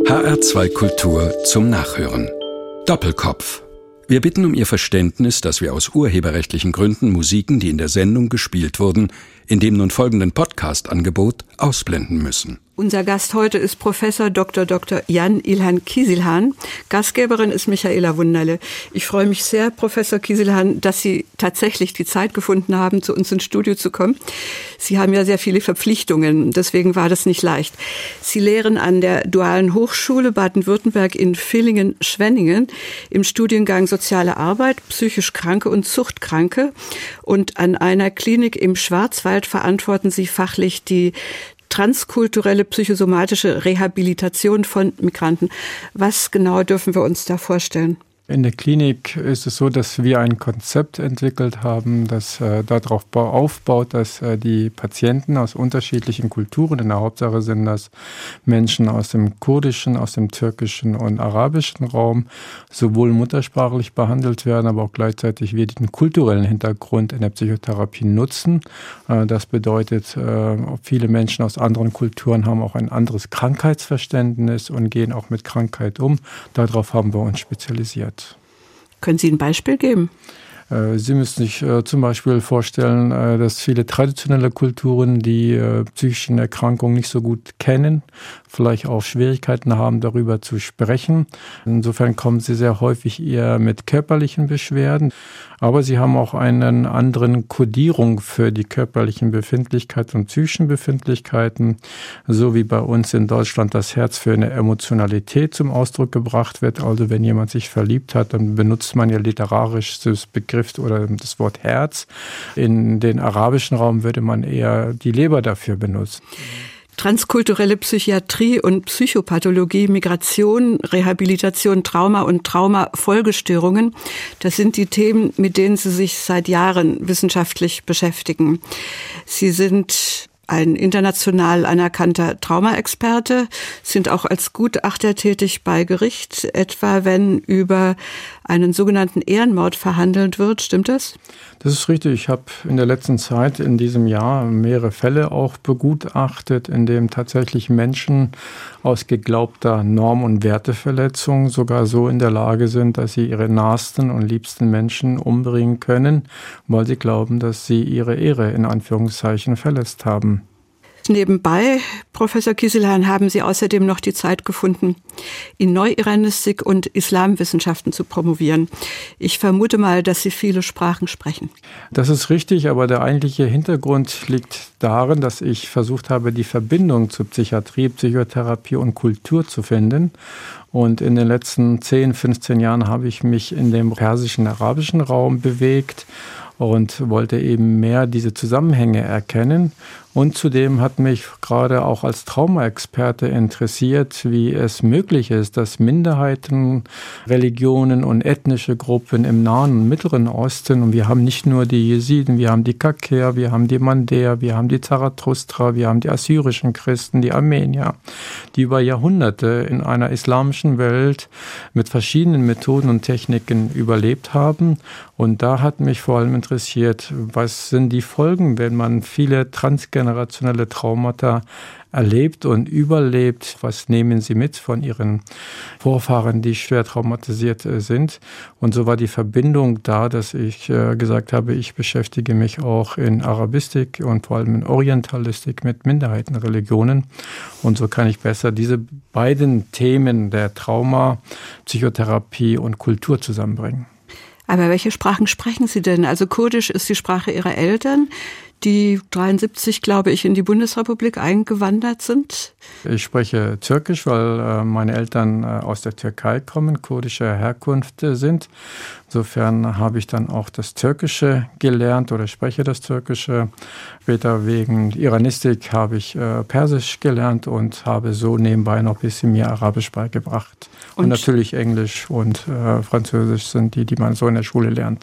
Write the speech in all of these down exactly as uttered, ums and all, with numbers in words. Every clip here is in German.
H R zwei Kultur zum Nachhören. Doppelkopf. Wir bitten um Ihr Verständnis, dass wir aus urheberrechtlichen Gründen Musiken, die in der Sendung gespielt wurden, in dem nun folgenden Podcast-Angebot ausblenden müssen. Unser Gast heute ist Professor Doktor Doktor Jan Ilhan Kiesilhan. Gastgeberin ist Michaela Wunderle. Ich freue mich sehr, Professor Kiesilhan, dass Sie tatsächlich die Zeit gefunden haben, zu uns ins Studio zu kommen. Sie haben ja sehr viele Verpflichtungen, deswegen war das nicht leicht. Sie lehren an der Dualen Hochschule Baden-Württemberg in Villingen-Schwenningen im Studiengang Soziale Arbeit, psychisch Kranke und Suchtkranke. Und an einer Klinik im Schwarzwald verantworten Sie fachlich die transkulturelle psychosomatische Rehabilitation von Migranten. Was genau dürfen wir uns da vorstellen? In der Klinik ist es so, dass wir ein Konzept entwickelt haben, das äh, darauf aufbaut, dass äh, die Patienten aus unterschiedlichen Kulturen, in der Hauptsache sind das Menschen aus dem kurdischen, aus dem türkischen und arabischen Raum, sowohl muttersprachlich behandelt werden, aber auch gleichzeitig wir den kulturellen Hintergrund in der Psychotherapie nutzen. Äh, das bedeutet, äh, viele Menschen aus anderen Kulturen haben auch ein anderes Krankheitsverständnis und gehen auch mit Krankheit um. Darauf haben wir uns spezialisiert. Können Sie ein Beispiel geben? Sie müssen sich äh, zum Beispiel vorstellen, äh, dass viele traditionelle Kulturen die äh, psychischen Erkrankungen nicht so gut kennen, vielleicht auch Schwierigkeiten haben, darüber zu sprechen. Insofern kommen sie sehr häufig eher mit körperlichen Beschwerden. Aber sie haben auch einen anderen Kodierung für die körperlichen Befindlichkeiten und psychischen Befindlichkeiten, so wie bei uns in Deutschland das Herz für eine Emotionalität zum Ausdruck gebracht wird. Also wenn jemand sich verliebt hat, dann benutzt man ja literarisch das Begriff oder das Wort Herz. In den arabischen Raum würde man eher die Leber dafür benutzen. Transkulturelle Psychiatrie und Psychopathologie, Migration, Rehabilitation, Trauma und Traumafolgestörungen, das sind die Themen, mit denen Sie sich seit Jahren wissenschaftlich beschäftigen. Sie sind ein international anerkannter Traumaexperte, sind auch als Gutachter tätig bei Gericht, etwa wenn über einen sogenannten Ehrenmord verhandelt wird. Stimmt das? Das ist richtig. Ich habe in der letzten Zeit, in diesem Jahr, mehrere Fälle auch begutachtet, in denen tatsächlich Menschen aus geglaubter Norm- und Werteverletzung sogar so in der Lage sind, dass sie ihre nahesten und liebsten Menschen umbringen können, weil sie glauben, dass sie ihre Ehre in Anführungszeichen verletzt haben. Nebenbei, Professor Kiesilhan, haben Sie außerdem noch die Zeit gefunden, in Neuiranistik und Islamwissenschaften zu promovieren. Ich vermute mal, dass Sie viele Sprachen sprechen. Das ist richtig, aber der eigentliche Hintergrund liegt darin, dass ich versucht habe, die Verbindung zu Psychiatrie, Psychotherapie und Kultur zu finden. Und in den letzten zehn, fünfzehn Jahren habe ich mich in dem persischen, arabischen Raum bewegt und wollte eben mehr diese Zusammenhänge erkennen. Und zudem hat mich gerade auch als Traumaexperte interessiert, wie es möglich ist, dass Minderheiten, Religionen und ethnische Gruppen im Nahen und Mittleren Osten, und wir haben nicht nur die Jesiden, wir haben die Kaker, wir haben die Mandäer, wir haben die Zarathustra, wir haben die assyrischen Christen, die Armenier, die über Jahrhunderte in einer islamischen Welt mit verschiedenen Methoden und Techniken überlebt haben. Und da hat mich vor allem interessiert, was sind die Folgen, wenn man viele transgenerationelle Traumata erlebt und überlebt. Was nehmen sie mit von ihren Vorfahren, die schwer traumatisiert sind? Und so war die Verbindung da, dass ich äh, gesagt habe, ich beschäftige mich auch in Arabistik und vor allem in Orientalistik mit Minderheitenreligionen. Und so kann ich besser diese beiden Themen der Trauma, Psychotherapie und Kultur zusammenbringen. Aber welche Sprachen sprechen Sie denn? Also Kurdisch ist die Sprache Ihrer Eltern, die dreiundsiebzig, glaube ich, in die Bundesrepublik eingewandert sind. Ich spreche Türkisch, weil äh, meine Eltern äh, aus der Türkei kommen, kurdischer Herkunft äh, sind. Insofern habe ich dann auch das Türkische gelernt oder spreche das Türkische. Später wegen Iranistik habe ich äh, Persisch gelernt und habe so nebenbei noch ein bisschen mir Arabisch beigebracht. Und, und natürlich Englisch und äh, Französisch sind die, die man so in der Schule lernt.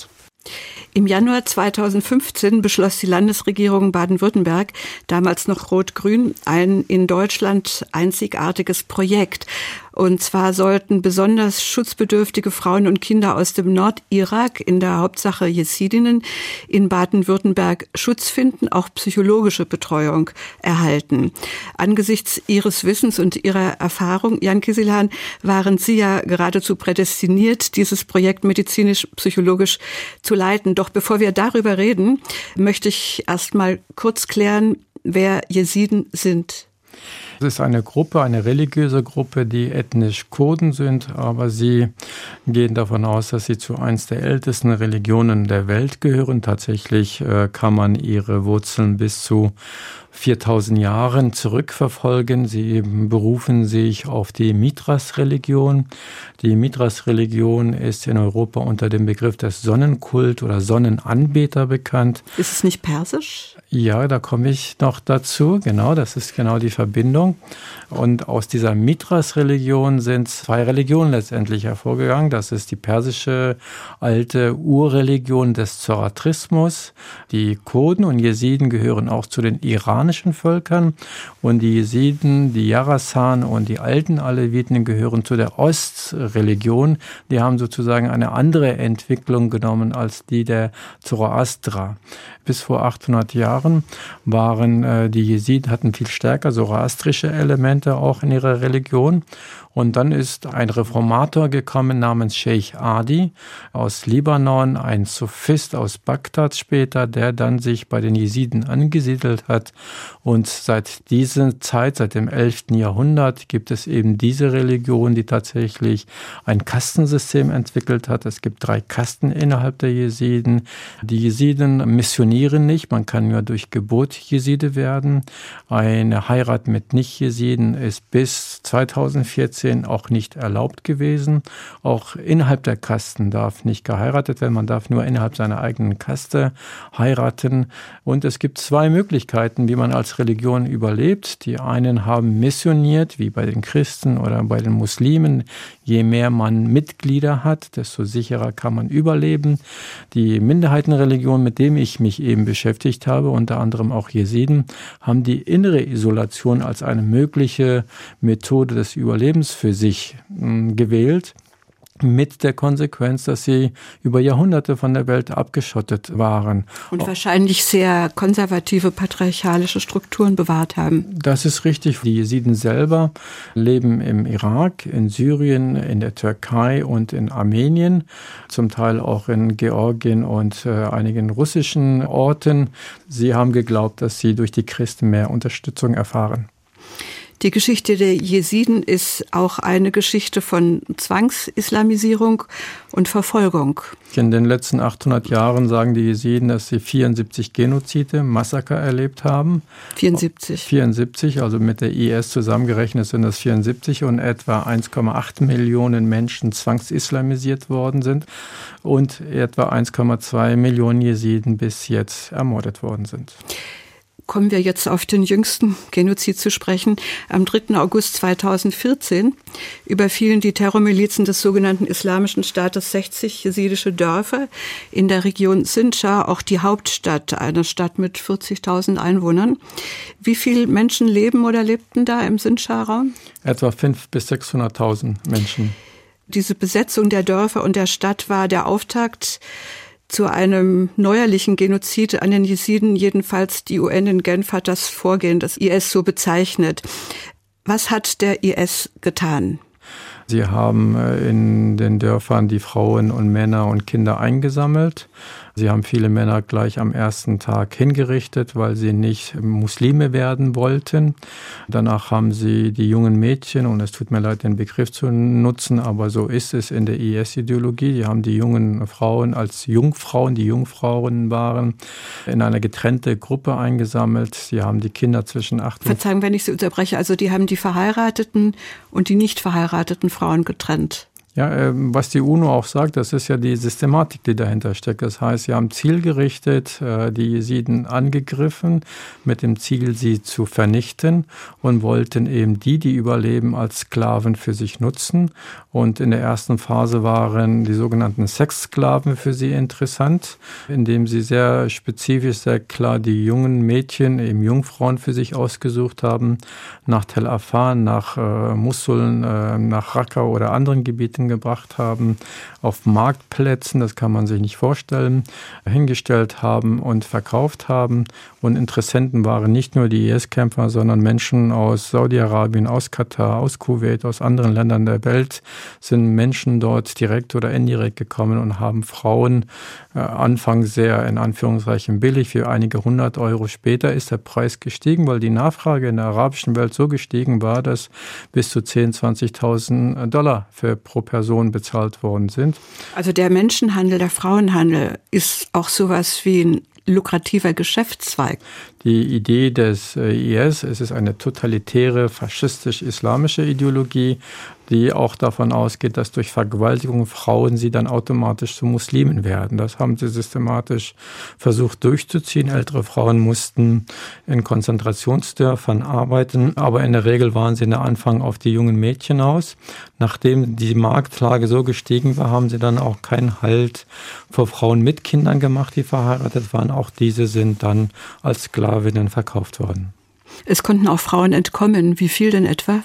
Im Januar zweitausendfünfzehn beschloss die Landesregierung Baden-Württemberg, damals noch rot-grün, ein in Deutschland einzigartiges Projekt. Und zwar sollten besonders schutzbedürftige Frauen und Kinder aus dem Nordirak, in der Hauptsache Jesidinnen, in Baden-Württemberg Schutz finden, auch psychologische Betreuung erhalten. Angesichts Ihres Wissens und Ihrer Erfahrung, Jan Kizilhan, waren Sie ja geradezu prädestiniert, dieses Projekt medizinisch-psychologisch zu leiten. Doch bevor wir darüber reden, möchte ich erst mal kurz klären, wer Jesiden sind. Es ist eine Gruppe, eine religiöse Gruppe, die ethnisch Kurden sind, aber sie gehen davon aus, dass sie zu eins der ältesten Religionen der Welt gehören. Tatsächlich äh, kann man ihre Wurzeln bis zu viertausend Jahren zurückverfolgen. Sie berufen sich auf die Mithras-Religion. Die Mithras-Religion ist in Europa unter dem Begriff des Sonnenkult oder Sonnenanbeter bekannt. Ist es nicht persisch? Ja, da komme ich noch dazu. Genau, das ist genau die Verbindung. Und aus dieser Mithras-Religion sind zwei Religionen letztendlich hervorgegangen. Das ist die persische alte Urreligion des Zoroastrismus. Die Kurden und Jesiden gehören auch zu den iranischen Völkern. Und die Jesiden, die Jarasan und die alten Aleviten gehören zu der Ostreligion. Die haben sozusagen eine andere Entwicklung genommen als die der Zoroaster. Bis vor achthundert Jahren waren äh, die Jesiden, hatten viel stärker zoroastrische Elemente auch in ihrer Religion. Und dann ist ein Reformator gekommen namens Sheikh Adi aus Libanon, ein Suffist aus Bagdad später, der dann sich bei den Jesiden angesiedelt hat. Und seit dieser Zeit, seit dem elften Jahrhundert, gibt es eben diese Religion, die tatsächlich ein Kastensystem entwickelt hat. Es gibt drei Kasten innerhalb der Jesiden. Die Jesiden missionieren nicht, man kann nur durch Geburt Jeside werden. Eine Heirat mit Nicht-Jesiden ist bis zweitausendvierzehn auch nicht erlaubt gewesen. Auch innerhalb der Kasten darf nicht geheiratet werden, man darf nur innerhalb seiner eigenen Kaste heiraten. Und es gibt zwei Möglichkeiten, wie man als Religion überlebt. Die einen haben missioniert, wie bei den Christen oder bei den Muslimen. Je mehr man Mitglieder hat, desto sicherer kann man überleben. Die Minderheitenreligion, mit dem ich mich eben beschäftigt habe, unter anderem auch Jesiden, haben die innere Isolation als eine mögliche Methode des Überlebens für sich mh, gewählt. Mit der Konsequenz, dass sie über Jahrhunderte von der Welt abgeschottet waren. Und wahrscheinlich sehr konservative patriarchalische Strukturen bewahrt haben. Das ist richtig. Die Jesiden selber leben im Irak, in Syrien, in der Türkei und in Armenien, zum Teil auch in Georgien und äh, einigen russischen Orten. Sie haben geglaubt, dass sie durch die Christen mehr Unterstützung erfahren. Die Geschichte der Jesiden ist auch eine Geschichte von Zwangsislamisierung und Verfolgung. In den letzten achthundert Jahren sagen die Jesiden, dass sie vierundsiebzig Genozide, Massaker erlebt haben. vierundsiebzig. vierundsiebzig, also mit der I S zusammengerechnet sind das vierundsiebzig und etwa eins Komma acht Millionen Menschen zwangsislamisiert worden sind und etwa eins Komma zwei Millionen Jesiden bis jetzt ermordet worden sind. Kommen wir jetzt auf den jüngsten Genozid zu sprechen. Am dritten August zweitausendvierzehn überfielen die Terrormilizen des sogenannten Islamischen Staates sechzig jesidische Dörfer in der Region Sinjar, auch die Hauptstadt, eine Stadt mit vierzigtausend Einwohnern. Wie viele Menschen leben oder lebten da im Sinjar-Raum? Etwa fünfhunderttausend bis sechshunderttausend Menschen. Diese Besetzung der Dörfer und der Stadt war der Auftakt zu einem neuerlichen Genozid an den Jesiden. Jedenfalls die U N in Genf hat das Vorgehen des I S so bezeichnet. Was hat der I S getan? Sie haben in den Dörfern die Frauen und Männer und Kinder eingesammelt. Sie haben viele Männer gleich am ersten Tag hingerichtet, weil sie nicht Muslime werden wollten. Danach haben sie die jungen Mädchen, und es tut mir leid, den Begriff zu nutzen, aber so ist es in der I S-Ideologie, die haben die jungen Frauen als Jungfrauen, die Jungfrauen waren, in eine getrennte Gruppe eingesammelt. Sie haben die Kinder zwischen acht und... Verzeihung, wenn ich Sie unterbreche, also die haben die verheirateten und die nicht verheirateten Frauen getrennt. Ja, was die UNO auch sagt, das ist ja die Systematik, die dahinter steckt. Das heißt, sie haben zielgerichtet die Jesiden angegriffen, mit dem Ziel, sie zu vernichten und wollten eben die, die überleben, als Sklaven für sich nutzen. Und in der ersten Phase waren die sogenannten Sexsklaven für sie interessant, indem sie sehr spezifisch, sehr klar die jungen Mädchen, eben Jungfrauen für sich ausgesucht haben, nach Tel Afan, nach äh, Mosul, äh, nach Raqqa oder anderen Gebieten gebracht haben, auf Marktplätzen, das kann man sich nicht vorstellen, hingestellt haben und verkauft haben. Und Interessenten waren nicht nur die I S-Kämpfer, sondern Menschen aus Saudi-Arabien, aus Katar, aus Kuwait, aus anderen Ländern der Welt, sind Menschen dort direkt oder indirekt gekommen und haben Frauen äh, anfangs sehr in Anführungszeichen billig, für einige hundert Euro. Später ist der Preis gestiegen, weil die Nachfrage in der arabischen Welt so gestiegen war, dass bis zu zehntausend, zwanzigtausend Dollar für pro Person bezahlt worden sind. Also der Menschenhandel, der Frauenhandel ist auch sowas wie ein lukrativer Geschäftszweig. Die Idee des I S, es ist eine totalitäre, faschistisch-islamische Ideologie, die auch davon ausgeht, dass durch Vergewaltigung Frauen sie dann automatisch zu Muslimen werden. Das haben sie systematisch versucht durchzuziehen. Ältere Frauen mussten in Konzentrationsdörfern arbeiten, aber in der Regel waren sie in der Anfang auf die jungen Mädchen aus. Nachdem die Marktlage so gestiegen war, haben sie dann auch keinen Halt vor Frauen mit Kindern gemacht, die verheiratet waren. Auch diese sind dann als Sklavinnen verkauft worden. Es konnten auch Frauen entkommen. Wie viel denn etwa?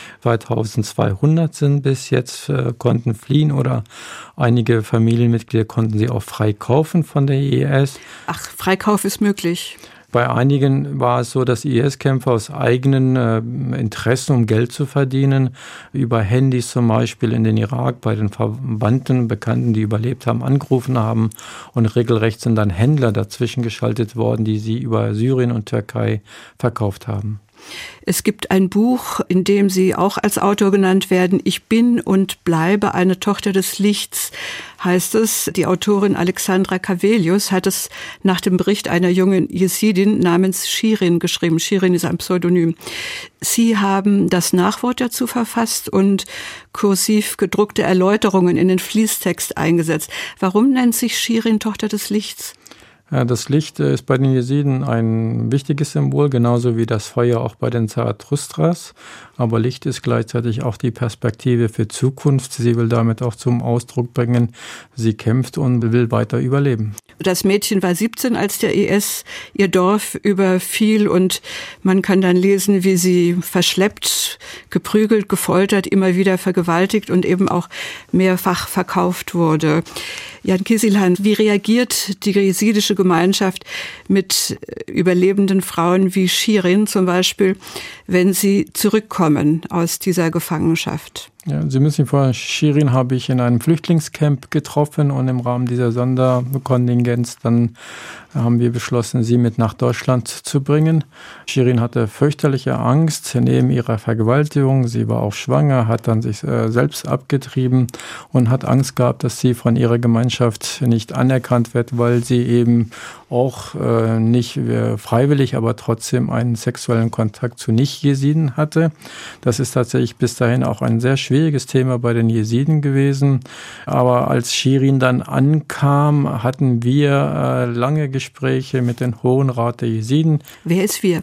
zweitausendzweihundert sind bis jetzt, äh, konnten fliehen oder einige Familienmitglieder konnten sie auch frei kaufen von der I S. Ach, Freikauf ist möglich. Bei einigen war es so, dass I S-Kämpfer aus eigenen äh, Interessen, um Geld zu verdienen, über Handys zum Beispiel in den Irak bei den Verwandten, Bekannten, die überlebt haben, angerufen haben und regelrecht sind dann Händler dazwischen geschaltet worden, die sie über Syrien und Türkei verkauft haben. Es gibt ein Buch, in dem Sie auch als Autor genannt werden. Ich bin und bleibe eine Tochter des Lichts, heißt es. Die Autorin Alexandra Cavelius hat es nach dem Bericht einer jungen Jesidin namens Shirin geschrieben. Shirin ist ein Pseudonym. Sie haben das Nachwort dazu verfasst und kursiv gedruckte Erläuterungen in den Fließtext eingesetzt. Warum nennt sich Shirin Tochter des Lichts? Das Licht ist bei den Jesiden ein wichtiges Symbol, genauso wie das Feuer auch bei den Zarathustras. Aber Licht ist gleichzeitig auch die Perspektive für Zukunft. Sie will damit auch zum Ausdruck bringen, sie kämpft und will weiter überleben. Das Mädchen war siebzehn, als der I S ihr Dorf überfiel und man kann dann lesen, wie sie verschleppt, geprügelt, gefoltert, immer wieder vergewaltigt und eben auch mehrfach verkauft wurde. Jan Kizilhan, wie reagiert die jesidische Gemeinschaft mit überlebenden Frauen wie Shirin zum Beispiel, wenn sie zurückkommen aus dieser Gefangenschaft? Ja, Sie müssen sich vorstellen, Shirin habe ich in einem Flüchtlingscamp getroffen und im Rahmen dieser Sonderkontingenz dann haben wir beschlossen, sie mit nach Deutschland zu bringen. Shirin hatte fürchterliche Angst neben ihrer Vergewaltigung. Sie war auch schwanger, hat dann sich äh, selbst abgetrieben und hat Angst gehabt, dass sie von ihrer Gemeinschaft nicht anerkannt wird, weil sie eben auch äh, nicht äh, freiwillig, aber trotzdem einen sexuellen Kontakt zu Nicht-Jesiden hatte. Das ist tatsächlich bis dahin auch ein sehr schwieriges Thema bei den Jesiden gewesen. Aber als Shirin dann ankam, hatten wir äh, lange Gespräche mit dem Hohen Rat der Jesiden. Wer ist wir?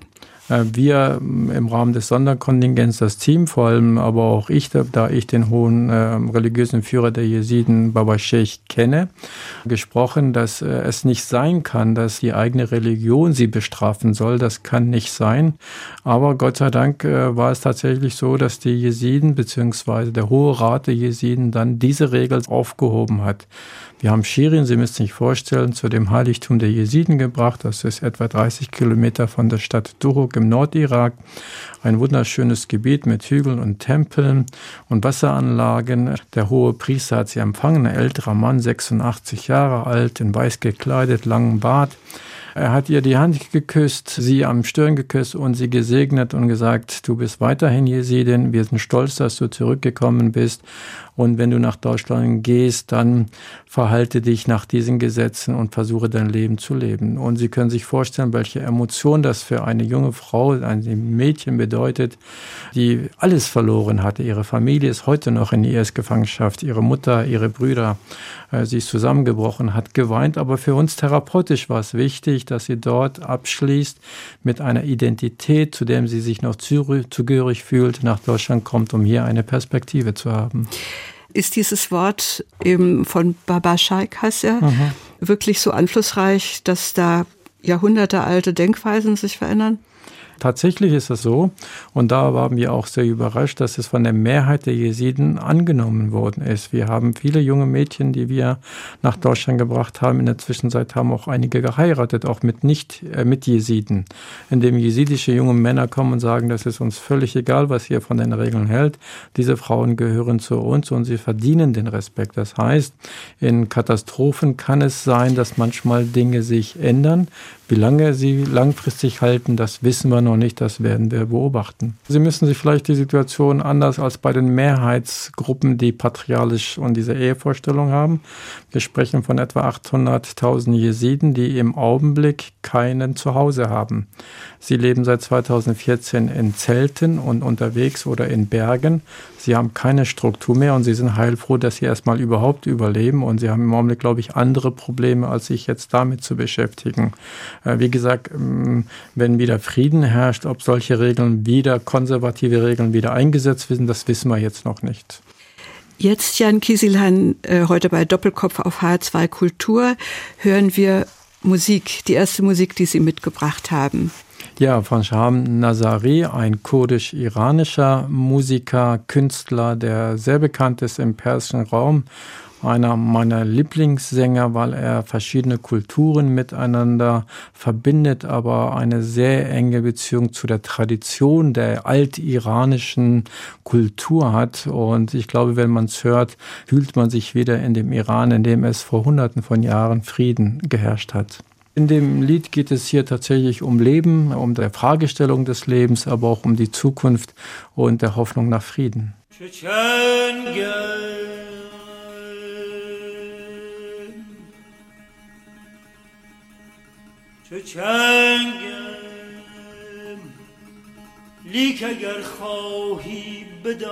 Wir im Rahmen des Sonderkontingents, das Team, vor allem aber auch ich, da ich den hohen äh, religiösen Führer der Jesiden, Baba Sheikh, kenne, gesprochen, dass äh, es nicht sein kann, dass die eigene Religion sie bestrafen soll. Das kann nicht sein. Aber Gott sei Dank äh, war es tatsächlich so, dass die Jesiden bzw. der Hohe Rat der Jesiden dann diese Regel aufgehoben hat. Wir haben Shirin, Sie müssen sich vorstellen, zu dem Heiligtum der Jesiden gebracht. Das ist etwa dreißig Kilometer von der Stadt Duhok im Nordirak. Ein wunderschönes Gebiet mit Hügeln und Tempeln und Wasseranlagen. Der hohe Priester hat sie empfangen, ein älterer Mann, sechsundachtzig Jahre alt, in weiß gekleidet, langem Bart. Er hat ihr die Hand geküsst, sie am Stirn geküsst und sie gesegnet und gesagt, du bist weiterhin Jesidin, wir sind stolz, dass du zurückgekommen bist. Und wenn du nach Deutschland gehst, dann verhalte dich nach diesen Gesetzen und versuche dein Leben zu leben. Und Sie können sich vorstellen, welche Emotion das für eine junge Frau, ein Mädchen bedeutet, die alles verloren hatte. Ihre Familie ist heute noch in I S-Gefangenschaft, ihre Mutter, ihre Brüder. Sie ist zusammengebrochen, hat geweint. Aber für uns therapeutisch war es wichtig, dass sie dort abschließt mit einer Identität, zu der sie sich noch zugehörig fühlt, nach Deutschland kommt, um hier eine Perspektive zu haben. Ist dieses Wort eben von Baba Shaik heißt ja, mhm. wirklich so einflussreich, dass da jahrhundertealte Denkweisen sich verändern? Tatsächlich ist das so. Und da waren wir auch sehr überrascht, dass es von der Mehrheit der Jesiden angenommen worden ist. Wir haben viele junge Mädchen, die wir nach Deutschland gebracht haben. In der Zwischenzeit haben auch einige geheiratet, auch mit nicht äh, mit Jesiden. Indem jesidische junge Männer kommen und sagen, das ist uns völlig egal, was ihr von den Regeln hält. Diese Frauen gehören zu uns und sie verdienen den Respekt. Das heißt, in Katastrophen kann es sein, dass manchmal Dinge sich ändern. Wie lange sie langfristig halten, das wissen wir noch nicht, das werden wir beobachten. Sie müssen sich vielleicht die Situation anders als bei den Mehrheitsgruppen, die patriarchisch und diese Ehevorstellung haben. Wir sprechen von etwa achthunderttausend Jesiden, die im Augenblick keinen Zuhause haben. Sie leben seit zweitausendvierzehn in Zelten und unterwegs oder in Bergen. Sie haben keine Struktur mehr und sie sind heilfroh, dass sie erstmal überhaupt überleben. Und sie haben im Augenblick, glaube ich, andere Probleme, als sich jetzt damit zu beschäftigen. Wie gesagt, wenn wieder Frieden herrscht, ob solche Regeln wieder, konservative Regeln wieder eingesetzt werden, das wissen wir jetzt noch nicht. Jetzt, Jan Kizilhan, heute bei Doppelkopf auf H R zwei Kultur, hören wir Musik, die erste Musik, die Sie mitgebracht haben. Ja, von Shahram Nazari, ein kurdisch-iranischer Musiker, Künstler, der sehr bekannt ist im persischen Raum. Einer meiner Lieblingssänger, weil er verschiedene Kulturen miteinander verbindet, aber eine sehr enge Beziehung zu der Tradition der altiranischen Kultur hat. Und ich glaube, wenn man es hört, fühlt man sich wieder in dem Iran, in dem es vor Hunderten von Jahren Frieden geherrscht hat. In dem Lied geht es hier tatsächlich um Leben, um die Fragestellung des Lebens, aber auch um die Zukunft und der Hoffnung nach Frieden. چه چنگم لیک اگر خواهی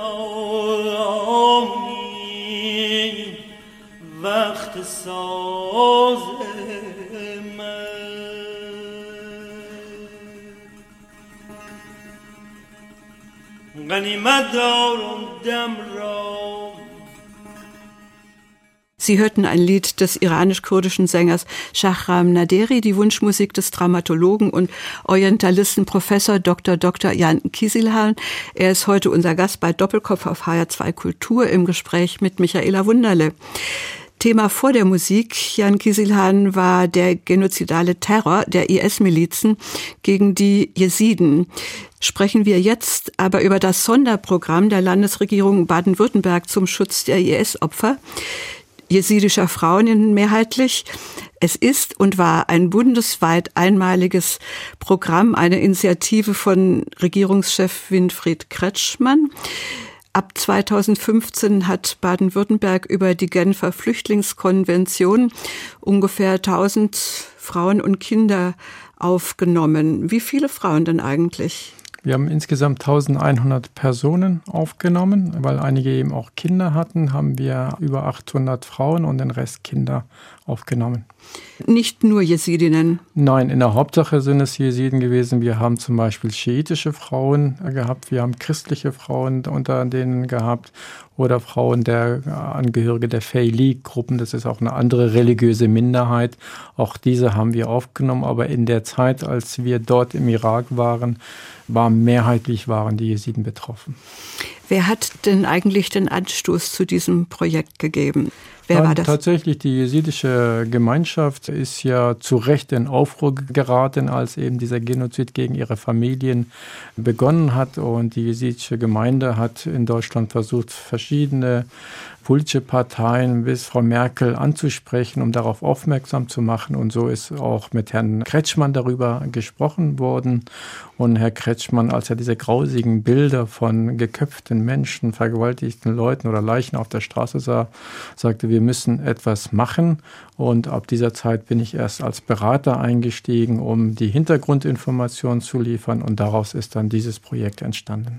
بدانی وقت ساز من غنیمت دارم دم را. Sie hörten ein Lied des iranisch-kurdischen Sängers Shahram Nazari, die Wunschmusik des Dramatologen und Orientalisten Professor Doktor Doktor Jan Kizilhan. Er ist heute unser Gast bei Doppelkopf auf H R zwei Kultur im Gespräch mit Michaela Wunderle. Thema vor der Musik, Jan Kizilhan, war der genozidale Terror der I S-Milizen gegen die Jesiden. Sprechen wir jetzt aber über das Sonderprogramm der Landesregierung Baden-Württemberg zum Schutz der I S-Opfer. Jesidischer Frauen mehrheitlich. Es ist und war ein bundesweit einmaliges Programm, eine Initiative von Regierungschef Winfried Kretschmann. Ab zweitausendfünfzehn hat Baden-Württemberg über die Genfer Flüchtlingskonvention ungefähr tausend Frauen und Kinder aufgenommen. Wie viele Frauen denn eigentlich? Wir haben insgesamt eintausendeinhundert Personen aufgenommen, weil einige eben auch Kinder hatten, haben wir über achthundert Frauen und den Rest Kinder aufgenommen. Nicht nur Jesidinnen? Nein, in der Hauptsache sind es Jesiden gewesen. Wir haben zum Beispiel schiitische Frauen gehabt, wir haben christliche Frauen unter denen gehabt oder Frauen der Angehörige der Feyli-Gruppen. Das ist auch eine andere religiöse Minderheit. Auch diese haben wir aufgenommen, aber in der Zeit, als wir dort im Irak waren, war mehrheitlich waren die Jesiden betroffen. Wer hat denn eigentlich den Anstoß zu diesem Projekt gegeben? Wer Nein, war das? Tatsächlich, die jesidische Gemeinschaft ist ja zu Recht in Aufruhr geraten, als eben dieser Genozid gegen ihre Familien begonnen hat. Und die jesidische Gemeinde hat in Deutschland versucht, verschiedene politische Parteien bis Frau Merkel anzusprechen, um darauf aufmerksam zu machen. Und so ist auch mit Herrn Kretschmann darüber gesprochen worden. Und Herr Kretschmann, als er diese grausigen Bilder von geköpften Menschen, vergewaltigten Leuten oder Leichen auf der Straße sah, sagte, wir müssen etwas machen. Und ab dieser Zeit bin ich erst als Berater eingestiegen, um die Hintergrundinformationen zu liefern. Und daraus ist dann dieses Projekt entstanden.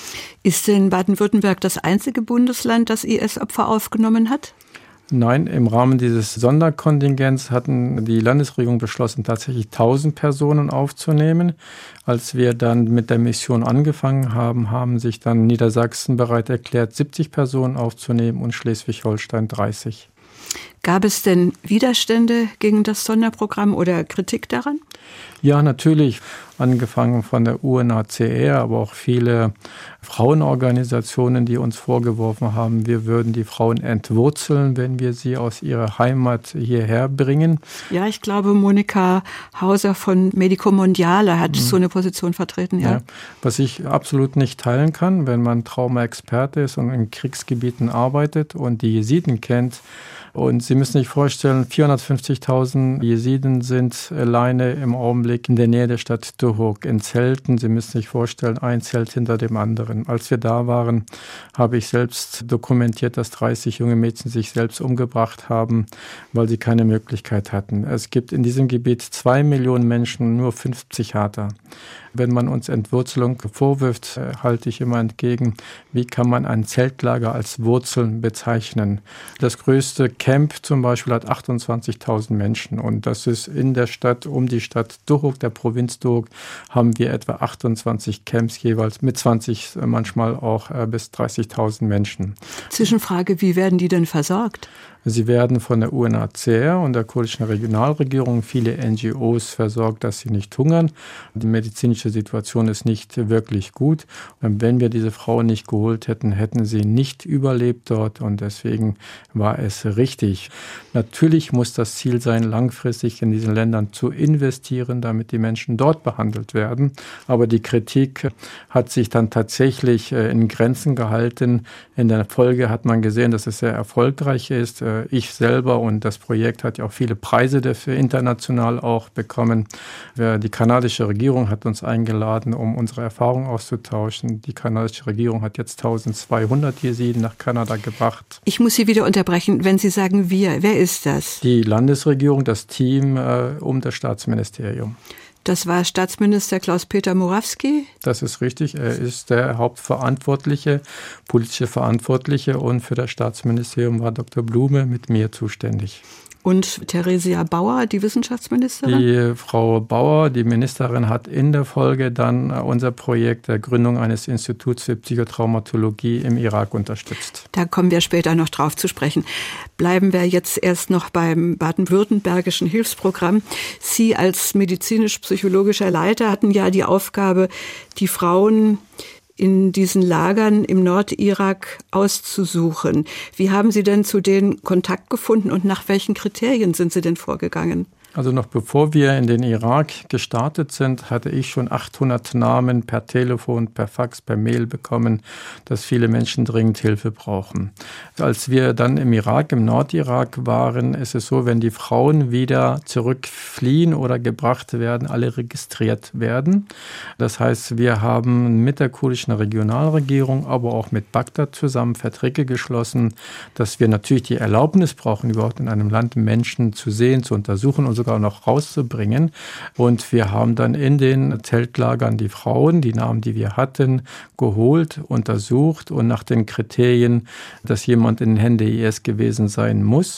Ist denn Baden-Württemberg das einzige Bundesland, das I S-Opfer aufgenommen hat? Nein, im Rahmen dieses Sonderkontingents hatten die Landesregierung beschlossen, tatsächlich tausend Personen aufzunehmen. Als wir dann mit der Mission angefangen haben, haben sich dann Niedersachsen bereit erklärt, siebzig Personen aufzunehmen und Schleswig-Holstein dreißig. Gab es denn Widerstände gegen das Sonderprogramm oder Kritik daran? Ja, natürlich. Angefangen von der U N H C R, aber auch viele Frauenorganisationen, die uns vorgeworfen haben, wir würden die Frauen entwurzeln, wenn wir sie aus ihrer Heimat hierher bringen. Ja, ich glaube, Monika Hauser von Medico Mondiale hat mhm. so eine Position vertreten. Ja. Ja, was ich absolut nicht teilen kann, wenn man Trauma-Experte ist und in Kriegsgebieten arbeitet und die Jesiden kennt. Und Sie müssen sich vorstellen, vierhundertfünfzigtausend Jesiden sind alleine im Augenblick in der Nähe der Stadt Duhok in Zelten. Sie müssen sich vorstellen, ein Zelt hinter dem anderen. Als wir da waren, habe ich selbst dokumentiert, dass dreißig junge Mädchen sich selbst umgebracht haben, weil sie keine Möglichkeit hatten. Es gibt in diesem Gebiet zwei Millionen Menschen, nur fünf Psychiater. Wenn man uns Entwurzelung vorwirft, halte ich immer entgegen, wie kann man ein Zeltlager als Wurzeln bezeichnen? Das größte Camp zum Beispiel hat achtundzwanzigtausend Menschen und das ist in der Stadt, um die Stadt Duhok, der Provinz Duhok, haben wir etwa achtundzwanzig Camps jeweils mit zwanzig, manchmal auch bis dreißigtausend Menschen. Zwischenfrage, wie werden die denn versorgt? Sie werden von der U N H C R und der kurdischen Regionalregierung, viele N G Os versorgt, dass sie nicht hungern. Die medizinische Situation ist nicht wirklich gut. Und wenn wir diese Frauen nicht geholt hätten, hätten sie nicht überlebt dort. Und deswegen war es richtig. Natürlich muss das Ziel sein, langfristig in diesen Ländern zu investieren, damit die Menschen dort behandelt werden. Aber die Kritik hat sich dann tatsächlich in Grenzen gehalten. In der Folge hat man gesehen, dass es sehr erfolgreich ist. Ich selber und das Projekt hat ja auch viele Preise dafür international auch bekommen. Die kanadische Regierung hat uns eingeladen, um unsere Erfahrungen auszutauschen. Die kanadische Regierung hat jetzt eintausendzweihundert Jesiden nach Kanada gebracht. Ich muss Sie wieder unterbrechen, wenn Sie sagen wir. Wer ist das? Die Landesregierung, das Team äh, um das Staatsministerium. Das war Staatsminister Klaus-Peter Morawski? Das ist richtig. Er ist der Hauptverantwortliche, politische Verantwortliche und für das Staatsministerium war Doktor Blume mit mir zuständig. Und Theresia Bauer, die Wissenschaftsministerin? Die Frau Bauer, die Ministerin, hat in der Folge dann unser Projekt der Gründung eines Instituts für Psychotraumatologie im Irak unterstützt. Da kommen wir später noch drauf zu sprechen. Bleiben wir jetzt erst noch beim baden-württembergischen Hilfsprogramm. Sie als medizinisch-psychologischer Leiter hatten ja die Aufgabe, die Frauen in diesen Lagern im Nordirak auszusuchen. Wie haben Sie denn zu denen Kontakt gefunden und nach welchen Kriterien sind Sie denn vorgegangen? Also noch bevor wir in den Irak gestartet sind, hatte ich schon achthundert Namen per Telefon, per Fax, per Mail bekommen, dass viele Menschen dringend Hilfe brauchen. Als wir dann im Irak, im Nordirak waren, ist es so, wenn die Frauen wieder zurückfliehen oder gebracht werden, alle registriert werden. Das heißt, wir haben mit der kurdischen Regionalregierung, aber auch mit Bagdad zusammen Verträge geschlossen, dass wir natürlich die Erlaubnis brauchen, überhaupt in einem Land Menschen zu sehen, zu untersuchen und so noch rauszubringen. Und wir haben dann in den Zeltlagern die Frauen, die Namen, die wir hatten, geholt, untersucht und nach den Kriterien, dass jemand in den Händen der I S gewesen sein muss,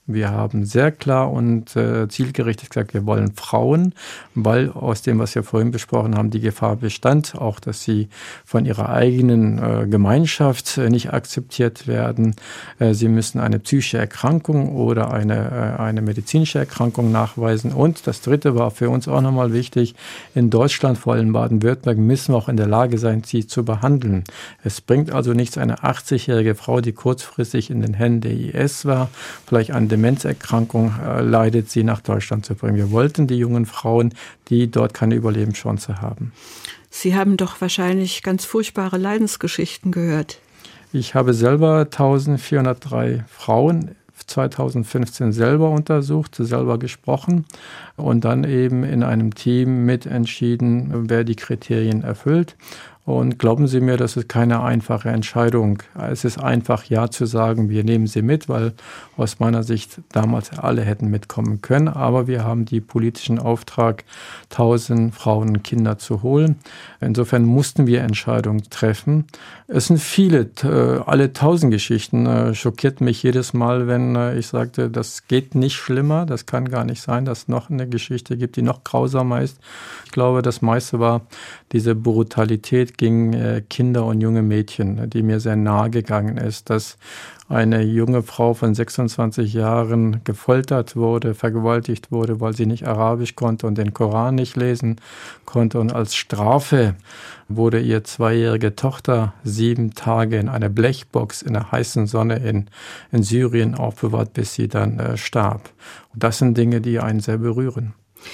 Wir haben sehr klar und äh, zielgerichtet gesagt, wir wollen Frauen, weil aus dem, was wir vorhin besprochen haben, die Gefahr bestand, auch dass sie von ihrer eigenen äh, Gemeinschaft äh, nicht akzeptiert werden. Äh, sie müssen eine psychische Erkrankung oder eine, äh, eine medizinische Erkrankung nachweisen. Und das Dritte war für uns auch nochmal wichtig, in Deutschland, vor allem Baden-Württemberg, müssen wir auch in der Lage sein, sie zu behandeln. Es bringt also nichts, eine achtzigjährige Frau, die kurzfristig in den Händen der I S war, vielleicht an Demenzerkrankung äh, leidet, sie nach Deutschland zu bringen. Wir wollten die jungen Frauen, die dort keine Überlebenschance haben. Sie haben doch wahrscheinlich ganz furchtbare Leidensgeschichten gehört. Ich habe selber eintausendvierhundertdrei Frauen zweitausendfünfzehn selber untersucht, selber gesprochen und dann eben in einem Team mitentschieden, wer die Kriterien erfüllt. Und glauben Sie mir, das ist keine einfache Entscheidung. Es ist einfach, ja zu sagen, wir nehmen sie mit, weil aus meiner Sicht damals alle hätten mitkommen können. Aber wir haben die politischen Auftrag, tausend Frauen und Kinder zu holen. Insofern mussten wir Entscheidungen treffen. Es sind viele, alle tausend Geschichten. Schockiert mich jedes Mal, wenn ich sagte, das geht nicht schlimmer. Das kann gar nicht sein, dass es noch eine Geschichte gibt, die noch grausamer ist. Ich glaube, das meiste war diese Brutalität gegen Kinder und junge Mädchen, die mir sehr nahe gegangen ist, dass eine junge Frau von sechsundzwanzig Jahren gefoltert wurde, vergewaltigt wurde, weil sie nicht Arabisch konnte und den Koran nicht lesen konnte. Und als Strafe wurde ihr zweijährige Tochter sieben Tage in einer Blechbox in der heißen Sonne in, in Syrien aufbewahrt, bis sie dann äh, starb. Und das sind Dinge, die einen sehr berühren.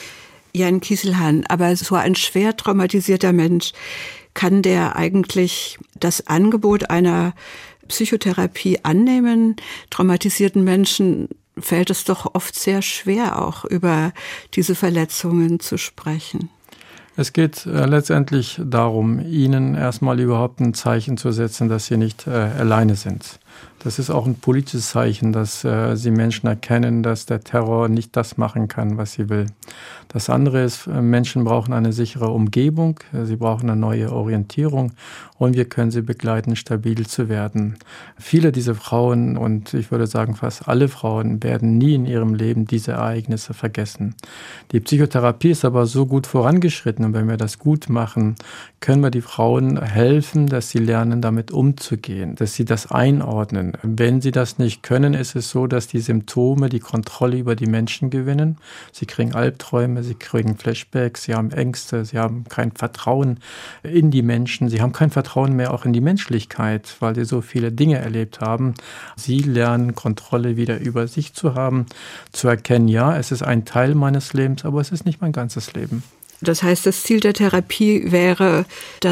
Jan Kiesilhan, aber so ein schwer traumatisierter Mensch, kann der eigentlich das Angebot einer Psychotherapie annehmen? Traumatisierten Menschen fällt es doch oft sehr schwer, auch über diese Verletzungen zu sprechen. Es geht äh, letztendlich darum, ihnen erstmal überhaupt ein Zeichen zu setzen, dass sie nicht äh, alleine sind. Das ist auch ein politisches Zeichen, dass äh, sie Menschen erkennen, dass der Terror nicht das machen kann, was sie will. Das andere ist, äh, Menschen brauchen eine sichere Umgebung, äh, sie brauchen eine neue Orientierung und wir können sie begleiten, stabil zu werden. Viele dieser Frauen, und ich würde sagen fast alle Frauen, werden nie in ihrem Leben diese Ereignisse vergessen. Die Psychotherapie ist aber so gut vorangeschritten und wenn wir das gut machen, können wir die Frauen helfen, dass sie lernen, damit umzugehen, dass sie das einordnen. Wenn sie das nicht können, ist es so, dass die Symptome die Kontrolle über die Menschen gewinnen. Sie kriegen Albträume, sie kriegen Flashbacks, sie haben Ängste, sie haben kein Vertrauen in die Menschen, sie haben kein Vertrauen mehr auch in die Menschlichkeit, weil sie so viele Dinge erlebt haben. Sie lernen, Kontrolle wieder über sich zu haben, zu erkennen, ja, es ist ein Teil meines Lebens, aber es ist nicht mein ganzes Leben. Das heißt, das Ziel der Therapie wäre,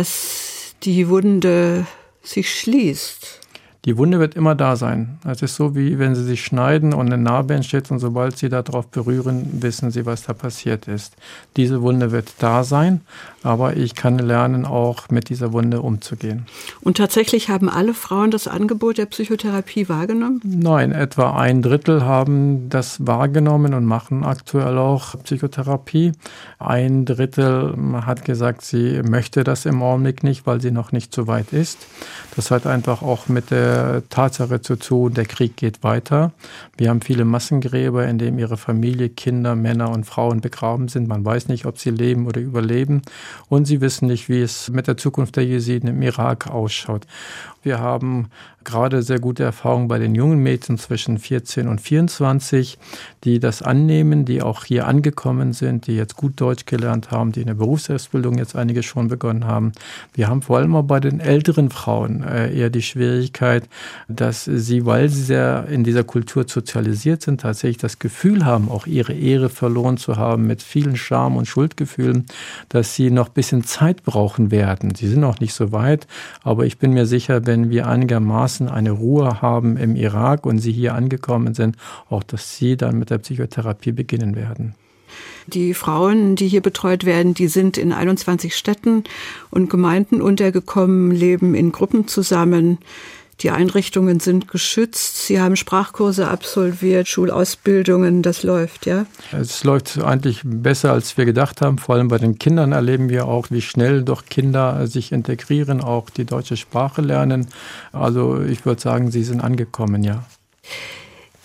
dass die Wunde sich schließt. Die Wunde wird immer da sein. Es ist so, wie wenn Sie sich schneiden und eine Narbe entsteht und sobald Sie darauf berühren, wissen Sie, was da passiert ist. Diese Wunde wird da sein, aber ich kann lernen, auch mit dieser Wunde umzugehen. Und tatsächlich haben alle Frauen das Angebot der Psychotherapie wahrgenommen? Nein, etwa ein Drittel haben das wahrgenommen und machen aktuell auch Psychotherapie. Ein Drittel hat gesagt, sie möchte das im Augenblick nicht, weil sie noch nicht so weit ist. Das hat einfach auch mit der Tatsache zu tun, der Krieg geht weiter. Wir haben viele Massengräber, in denen ihre Familie, Kinder, Männer und Frauen begraben sind. Man weiß nicht, ob sie leben oder überleben. Und sie wissen nicht, wie es mit der Zukunft der Jesiden im Irak ausschaut. Wir haben gerade sehr gute Erfahrungen bei den jungen Mädchen zwischen vierzehn und vierundzwanzig, die das annehmen, die auch hier angekommen sind, die jetzt gut Deutsch gelernt haben, die in der Berufsausbildung jetzt einige schon begonnen haben. Wir haben vor allem auch bei den älteren Frauen äh, eher die Schwierigkeit, dass sie, weil sie sehr in dieser Kultur sozialisiert sind, tatsächlich das Gefühl haben, auch ihre Ehre verloren zu haben mit vielen Scham- und Schuldgefühlen, dass sie noch ein bisschen Zeit brauchen werden. Sie sind noch nicht so weit, aber ich bin mir sicher, wenn wir einigermaßen eine Ruhe haben im Irak und sie hier angekommen sind, auch dass sie dann mit der Psychotherapie beginnen werden. Die Frauen, die hier betreut werden, die sind in einundzwanzig Städten und Gemeinden untergekommen, leben in Gruppen zusammen. Die Einrichtungen sind geschützt. Sie haben Sprachkurse absolviert, Schulausbildungen, das läuft, ja? Es läuft eigentlich besser, als wir gedacht haben. Vor allem bei den Kindern erleben wir auch, wie schnell doch Kinder sich integrieren, auch die deutsche Sprache lernen. Also ich würde sagen, sie sind angekommen, ja.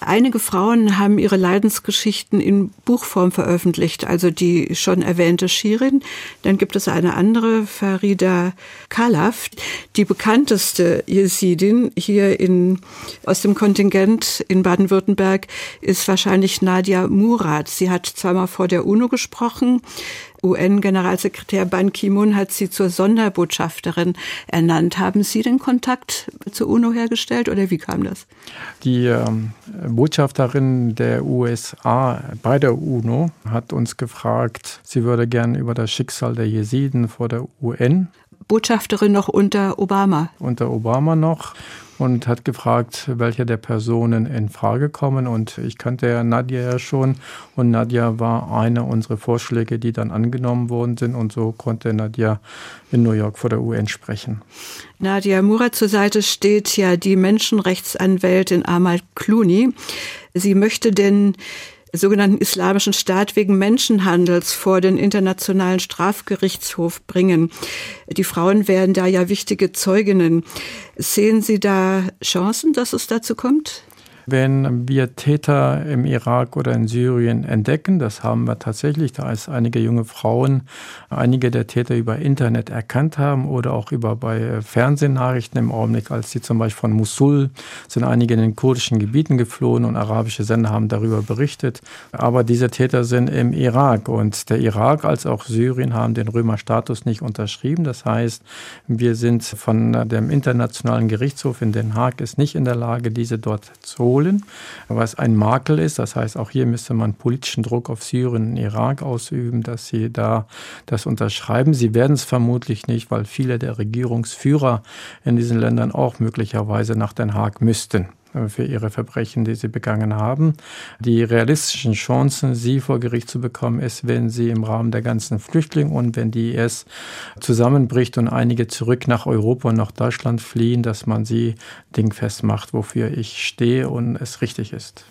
Einige Frauen haben ihre Leidensgeschichten in Buchform veröffentlicht, also die schon erwähnte Shirin. Dann gibt es eine andere, Farida Khalaf, die bekannteste Jesidin hier in, aus dem Kontingent in Baden-Württemberg ist wahrscheinlich Nadia Murad. Sie hat zweimal vor der UNO gesprochen. U N-Generalsekretär Ban Ki-moon hat sie zur Sonderbotschafterin ernannt. Haben Sie den Kontakt zur UNO hergestellt oder wie kam das? Die ähm, Botschafterin der U S A bei der UNO hat uns gefragt, sie würde gerne über das Schicksal der Jesiden vor der U N. Botschafterin noch unter Obama? Unter Obama noch. Und hat gefragt, welche der Personen in Frage kommen. Und ich kannte ja Nadia ja schon. Und Nadia war einer unserer Vorschläge, die dann angenommen worden sind. Und so konnte Nadia in New York vor der U N sprechen. Nadia Murad zur Seite steht ja die Menschenrechtsanwältin Amal Clooney. Sie möchte den sogenannten Islamischen Staat wegen Menschenhandels vor den Internationalen Strafgerichtshof bringen. Die Frauen wären da ja wichtige Zeuginnen. Sehen Sie da Chancen, dass es dazu kommt? Wenn wir Täter im Irak oder in Syrien entdecken, das haben wir tatsächlich, da es einige junge Frauen einige der Täter über Internet erkannt haben oder auch über bei Fernsehnachrichten im Augenblick, als sie zum Beispiel von Mosul sind einige in den kurdischen Gebieten geflohen und arabische Sender haben darüber berichtet. Aber diese Täter sind im Irak und der Irak als auch Syrien haben den Römerstatus nicht unterschrieben. Das heißt, wir sind von dem Internationalen Gerichtshof in Den Haag ist nicht in der Lage, diese dort zu was ein Makel ist. Das heißt, auch hier müsste man politischen Druck auf Syrien und Irak ausüben, dass sie da das unterschreiben. Sie werden es vermutlich nicht, weil viele der Regierungsführer in diesen Ländern auch möglicherweise nach Den Haag müssten für ihre Verbrechen, die sie begangen haben. Die realistischen Chancen, sie vor Gericht zu bekommen, ist, wenn sie im Rahmen der ganzen Flüchtlinge und wenn die I S zusammenbricht und einige zurück nach Europa und nach Deutschland fliehen, dass man sie dingfest macht, wofür ich stehe und es richtig ist.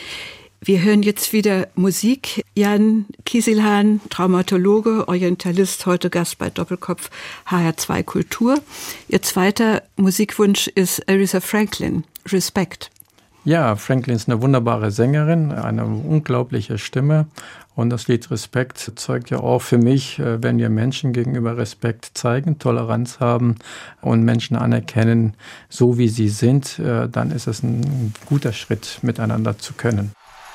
Wir hören jetzt wieder Musik. Jan Kiesilhan, Traumatologe, Orientalist, heute Gast bei Doppelkopf H R zwei Kultur. Ihr zweiter Musikwunsch ist Aretha Franklin, Respect. Ja, Franklin ist eine wunderbare Sängerin, eine unglaubliche Stimme. Und das Lied Respekt zeugt ja auch für mich, wenn wir Menschen gegenüber Respekt zeigen, Toleranz haben und Menschen anerkennen, so wie sie sind, dann ist es ein guter Schritt, miteinander zu können.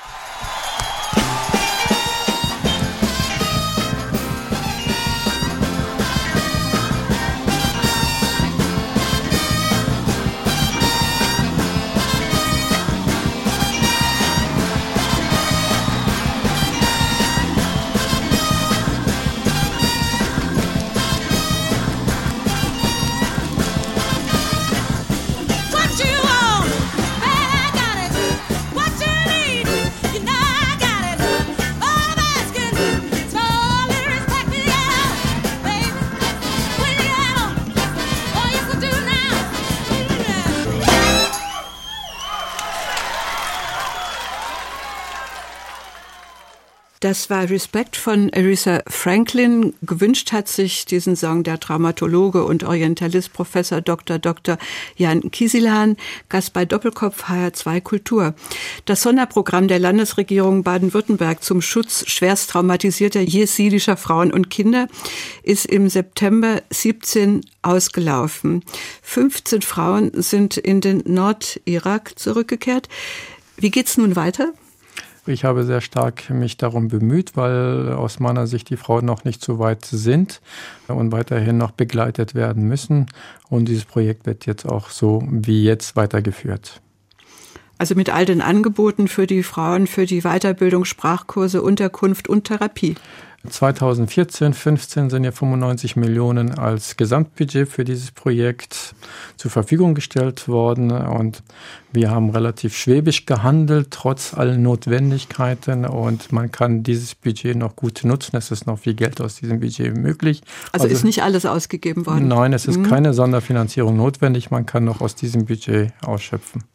Das war Respect von Aretha Franklin. Gewünscht hat sich diesen Song der Traumatologe und Orientalist Professor Doktor Doktor Jan Kiesilhan, Gast bei Doppelkopf H R zwei Kultur. Das Sonderprogramm der Landesregierung Baden-Württemberg zum Schutz schwerst traumatisierter jesidischer Frauen und Kinder ist im September siebzehn ausgelaufen. fünfzehn Frauen sind in den Nordirak zurückgekehrt. Wie geht's nun weiter? Ich habe sehr stark mich darum bemüht, weil aus meiner Sicht die Frauen noch nicht so weit sind und weiterhin noch begleitet werden müssen. Und dieses Projekt wird jetzt auch so wie jetzt weitergeführt. Also mit all den Angeboten für die Frauen, für die Weiterbildung, Sprachkurse, Unterkunft und Therapie. zweitausendvierzehn fünfzehn sind ja fünfundneunzig Millionen als Gesamtbudget für dieses Projekt zur Verfügung gestellt worden und wir haben relativ schwäbisch gehandelt, trotz allen Notwendigkeiten und man kann dieses Budget noch gut nutzen. Es ist noch viel Geld aus diesem Budget möglich. Also, also ist nicht alles ausgegeben worden? Nein, es ist mhm. keine Sonderfinanzierung notwendig. Man kann noch aus diesem Budget ausschöpfen.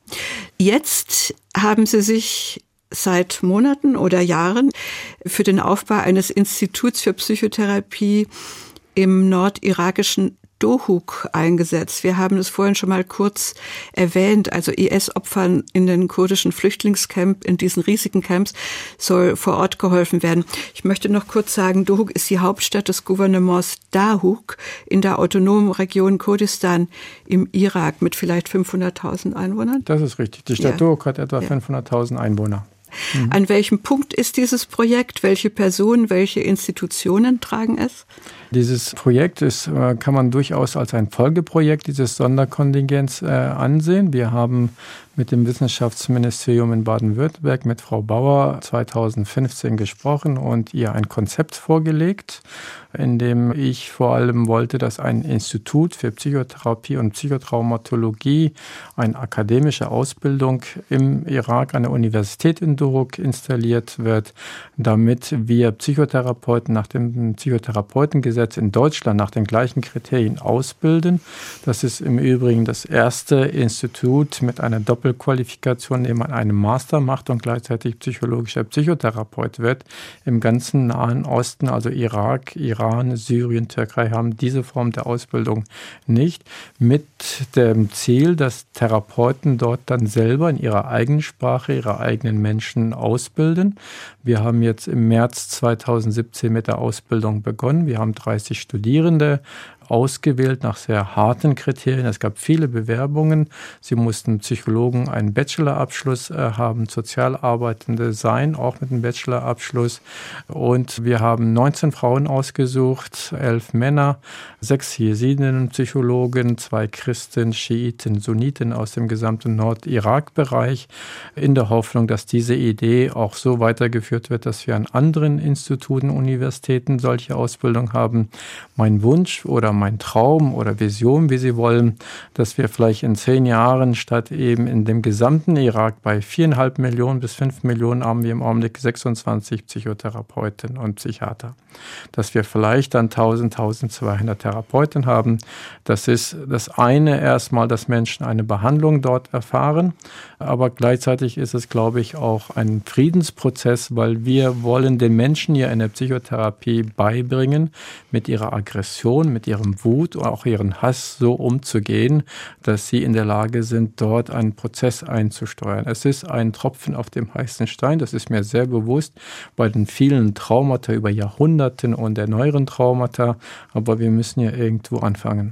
Jetzt haben Sie sich seit Monaten oder Jahren für den Aufbau eines Instituts für Psychotherapie im nordirakischen Dohuk eingesetzt. Wir haben es vorhin schon mal kurz erwähnt. Also I S-Opfern in den kurdischen Flüchtlingscamp, in diesen riesigen Camps, soll vor Ort geholfen werden. Ich möchte noch kurz sagen, Dohuk ist die Hauptstadt des Gouvernements Dahuk in der autonomen Region Kurdistan im Irak mit vielleicht fünfhunderttausend Einwohnern. Das ist richtig. Die Stadt ja. Dohuk hat etwa ja. fünfhunderttausend Einwohner. Mhm. An welchem Punkt ist dieses Projekt? Welche Personen, welche Institutionen tragen es? Dieses Projekt ist, kann man durchaus als ein Folgeprojekt dieses Sonderkontingents äh, ansehen. Wir haben mit dem Wissenschaftsministerium in Baden-Württemberg mit Frau Bauer zweitausendfünfzehn gesprochen und ihr ein Konzept vorgelegt, in dem ich vor allem wollte, dass ein Institut für Psychotherapie und Psychotraumatologie, eine akademische Ausbildung im Irak an der Universität in Dohuk installiert wird, damit wir Psychotherapeuten nach dem Psychotherapeutengesetz in Deutschland nach den gleichen Kriterien ausbilden. Das ist im Übrigen das erste Institut mit einer Doppelqualifikation, in dem man einen Master macht und gleichzeitig psychologischer Psychotherapeut wird. Im ganzen Nahen Osten, also Irak, Iran, Syrien, Türkei, haben diese Form der Ausbildung nicht. Mit dem Ziel, dass Therapeuten dort dann selber in ihrer eigenen Sprache ihre eigenen Menschen ausbilden. Wir haben jetzt im März zweitausendsiebzehn mit der Ausbildung begonnen. Wir haben dreißig Studierende ausgewählt nach sehr harten Kriterien. Es gab viele Bewerbungen. Sie mussten Psychologen einen Bachelorabschluss äh, haben, Sozialarbeitende sein, auch mit einem Bachelorabschluss. Und wir haben neunzehn Frauen ausgesucht, elf Männer, sechs Jesidinnen-Psychologen, zwei Christen, Schiiten, Sunniten aus dem gesamten Nordirak-Bereich, in der Hoffnung, dass diese Idee auch so weitergeführt wird, dass wir an anderen Instituten, Universitäten solche Ausbildung haben. Mein Wunsch oder mein Traum oder Vision, wie Sie wollen, dass wir vielleicht in zehn Jahren statt eben in dem gesamten Irak bei viereinhalb Millionen bis fünf Millionen haben wir im Augenblick sechsundzwanzig Psychotherapeuten und Psychiater. Dass wir vielleicht dann tausend, tausendzweihundert Therapeuten haben. Das ist das eine erstmal, dass Menschen eine Behandlung dort erfahren. Aber gleichzeitig ist es, glaube ich, auch ein Friedensprozess, weil wir wollen den Menschen hier in der Psychotherapie beibringen, mit ihrer Aggression, mit ihrem Wut und auch ihren Hass so umzugehen, dass sie in der Lage sind, dort einen Prozess einzusteuern. Es ist ein Tropfen auf dem heißen Stein, das ist mir sehr bewusst, bei den vielen Traumata über Jahrhunderten und der neueren Traumata, aber wir müssen ja irgendwo anfangen.